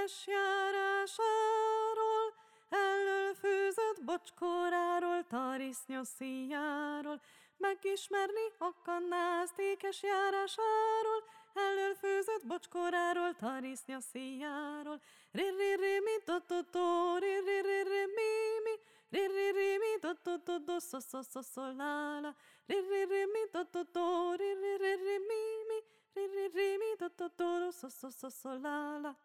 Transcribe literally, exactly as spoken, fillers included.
ékes járásáról, elől főzött bocskoráról, tarisznya szíjáról, megismerni akanázt ékes járásáról, elől főzött bocskoráról, tarisznya szíjáról. Ri-ri-ri, mi do-do-do, ri-ri-ri-ri, mi-mi, ri-ri-ri, mi do-do-do-do, szó-szó-szó-szó-la-la, ri-ri-ri, mi do-do-do, ri-ri-ri-ri, mi-mi, ri-ri-ri, mi do-do-do, szó-szó-szó-szó-la-la.